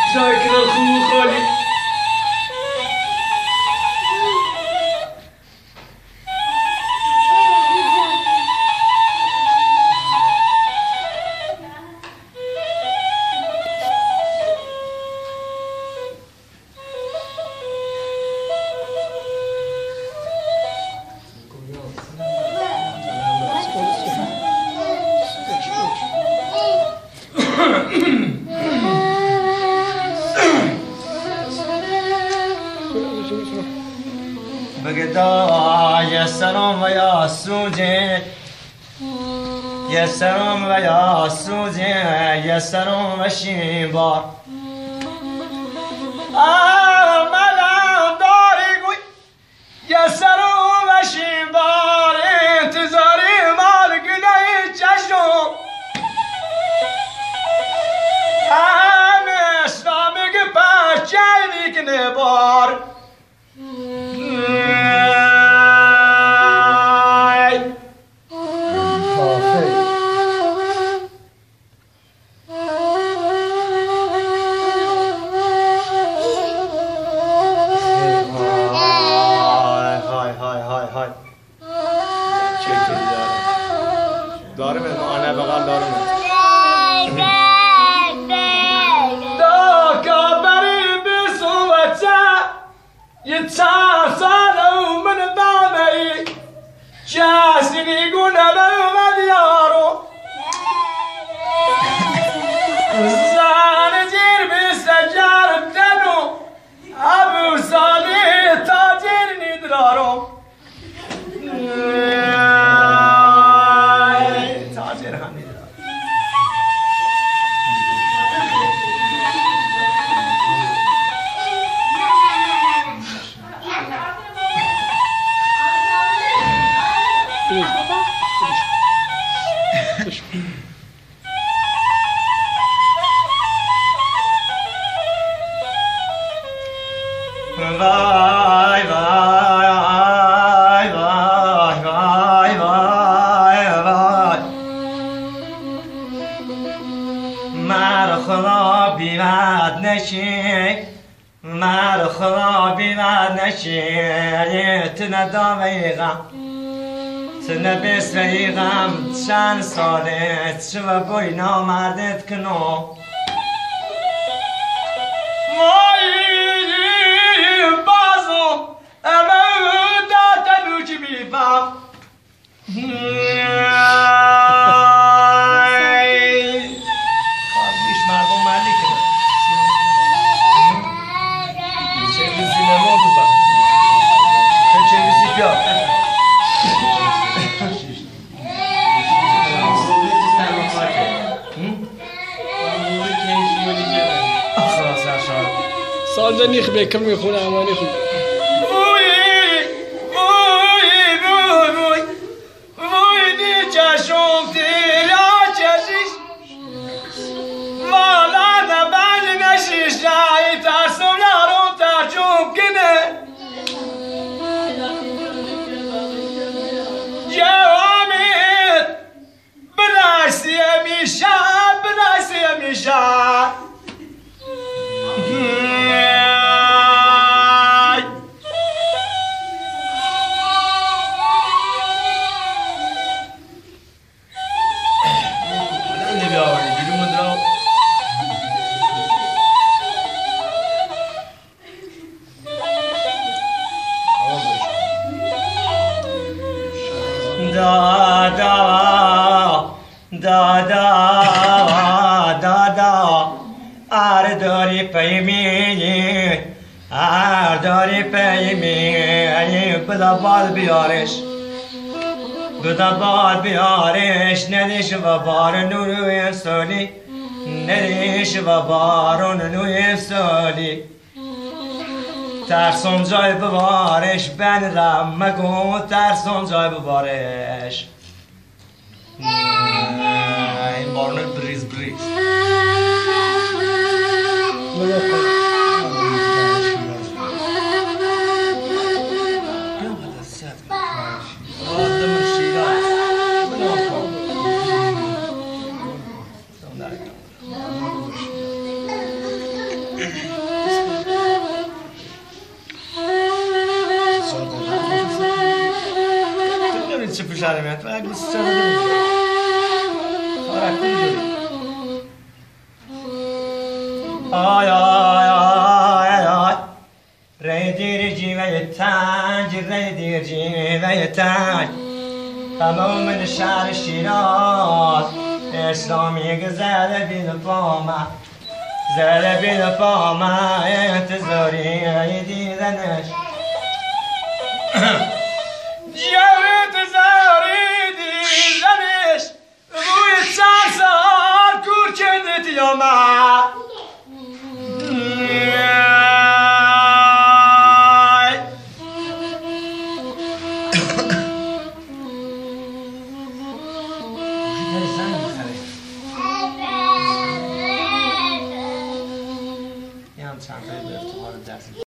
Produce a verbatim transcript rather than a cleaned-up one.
ذاكر الخو خالي يا سلام ويا سوجي يا سلام ويا سوجي يا سلام وشيبار ملام داري قوي يا سلام وشيبار انتظاري مالك ناي جشم همش نامك بچه نبار يتصاصلوا من بابي جاسم يقول انا مديارو زانجير بالسجار بدنو ابو صالح تاجر ندرارو تاجر هم ندرارو Vai, vai, vai, vai, vai, vai, vai. مر خدا بیمد نشی مر خدا بیمد نشی تنه داوی غم تنه بسری غم چند ساله چه بای نامردت کنو خواهیش مردم ملی کنه چه نما تو با چه چه بیا سال نیخ بکم میخونه امانی خوب چشم تیلا چشیش والا نبال نشیش جایی ترسم یارم ترجم کنه جوامت برایسی همیشه برایسی همیشه دا دا دا دا دا دا ار داری پیمی ار داری پیمی بدا بال بیارش بدا بال بیارش ندیش و بار نوی سالی ندیش و بارون نوی سالی ترسون جای ببارش بن رم مگو ترسون جای ببارش این بارون بریز بریز آی آی آی آی ری دیر جیوه تنج ری دیر جیوه تنج تمام من شهر شیراز اسلامی زده بین پاما زده بین پاما انتظاری دیدنش جیو انتظاری دیدنش روی چند سال کور کرده دیامه چند تایی به افتخار دست